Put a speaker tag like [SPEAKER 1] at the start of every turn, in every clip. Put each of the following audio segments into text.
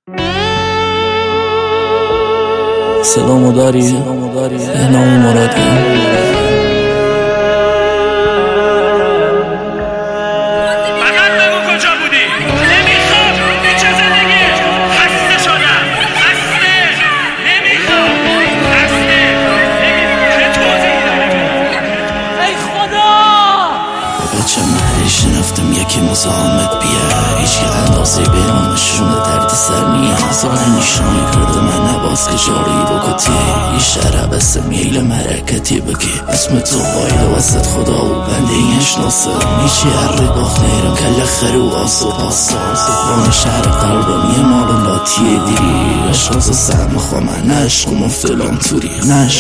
[SPEAKER 1] سلامو داری نام مرادی
[SPEAKER 2] فقط بگو کجا بودی. نمیخوام چه زندگی خسته شدم. خسته نمیخوام خسته چه توضیحی داره.
[SPEAKER 3] ای خدا
[SPEAKER 1] بچه محلی شنفتم یکی مزاحمت بیه هیچ که اندازه بیانشون درد سر نیه زانه نشانی کرده من نباز که جاری بکتی یه شهر بسته میل مرکتی بکی اسم تو باید وسط خدا و بنده این اشناسه میچی هر باخت نیرم کل خرو و آسو پاسا بان شهر قلبم یه مال لاتیه دیری اشناس سهم خواه نه عشق مفتلان توری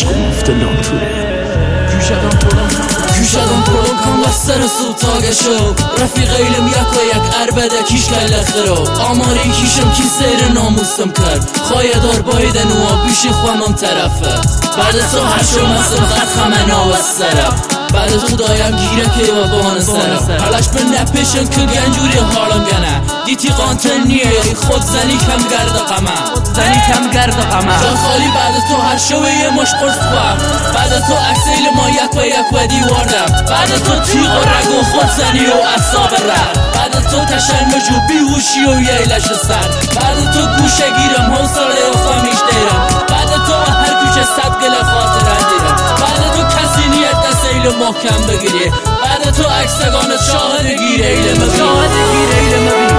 [SPEAKER 1] Küşadan kolum kan bastırı sultaga şov Rafiq eylim yak ve yak erbede kiş kelle xiro Amarin kişim ki seyri namusum kar Khayedar bayden u abişi خوامم طرفه بعد تو هر شو مسل قد خمن آوز سرم بعد تو دایم گیره که و بان سرم حالش به نپشن که گنجوری حالم گنه دیتی قانتن نیه یای خود زنی کم گرد قمه جان خالی بعد تو هر شو یه مش قرص بام بعد تو اکسیل ما یک و دیواردم بعد تو تیغ و رگ و خود زنی و اصاب رد بعد تو تشنج و بیهوشی و ییلش سر بعد تو گوشه گیرم حوصله و فهمیش دیرم بعد تو هر کوچه صد گل خاطر دیرم بعد تو کسی نیت دست ایل محکم بگیری بعد تو اکسگان شاهد گیر ایل مبین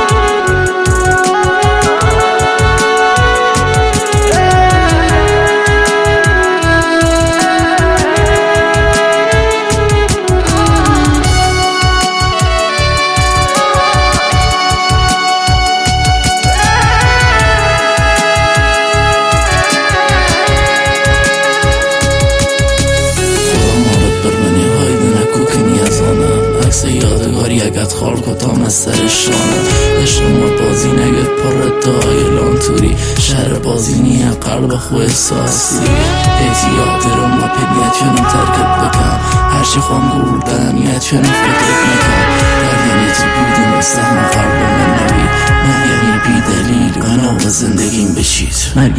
[SPEAKER 1] یادگاری اگت خال کتام از سر شانم عشق ما بازی نگه پر دای لانتوری شهر بازی نیه قلب خو احساسی احتیاط رو ما پنیت کنم ترکت بکن هرچی خوام گردن نیت کنم فکرت نکن درگنی تو بودیم سهم قلب من نوید مرگنی بی دلیل بنا به زندگیم بشید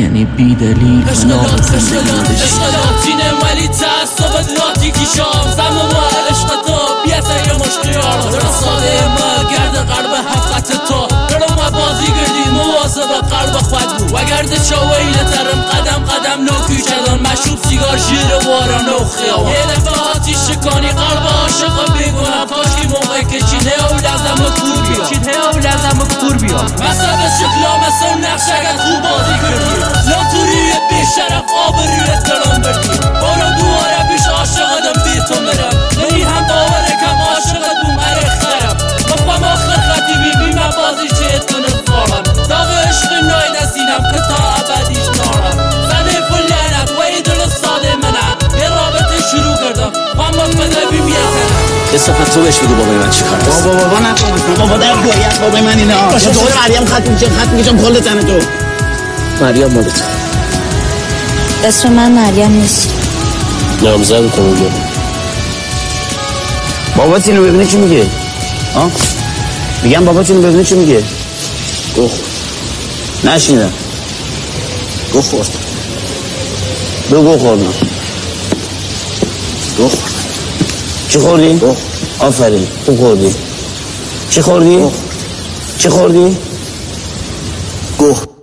[SPEAKER 1] عشق لاتینه ولی تعصبت لاتی کشام زم و عشق تو بیت یه مشقیار ساده ما گرد قلب حقت تو برو ما بازی گردی مواظب قلب خود بود وگرده چاویل ترم قدم نوکی چدان مشروب سیگار شیر واران و خیام یه دفعه آتیش شکانی قلب عاشق بگونم کاشی موقع که چینه و لازم کور بیا مثلا به شکلا مثل نقش اگر خوب بازی کردی لاتوری بی شرف آب رویت کلام بردی بارو دواره بیش عاشقدم بی تو مرم نمی هم باوره کم عاشقت بوم خرم بخوام آخر خطیبی بی من بازی چهت کنم فارم داغ عشق ناید از اینم که تا ابدیش نارم زده فلانت و ای دل ساده منم یه رابطه شروع کردم خوام بده بیم یه تنم
[SPEAKER 4] یه صفت تو بهش بگو بابای من چی کار هست
[SPEAKER 5] بابا نکنم بابا در گویت بابای من اینه باشه دوباره مریم خط میکشم کل تنه تو
[SPEAKER 4] مریم مال تو
[SPEAKER 6] اسم من مریم نیست
[SPEAKER 4] نامزد تو میگه
[SPEAKER 5] بابات اینو ببینه چی میگه میگم بابات اینو ببینه چی میگه
[SPEAKER 4] گو
[SPEAKER 5] نشیدم
[SPEAKER 4] گو خورد
[SPEAKER 5] بگو خوردم
[SPEAKER 4] گو خورد
[SPEAKER 5] چی خوردی؟
[SPEAKER 4] گو
[SPEAKER 5] آفرین خوب خوردی چی خوردی؟
[SPEAKER 4] گو
[SPEAKER 5] چی خوردی؟
[SPEAKER 4] گو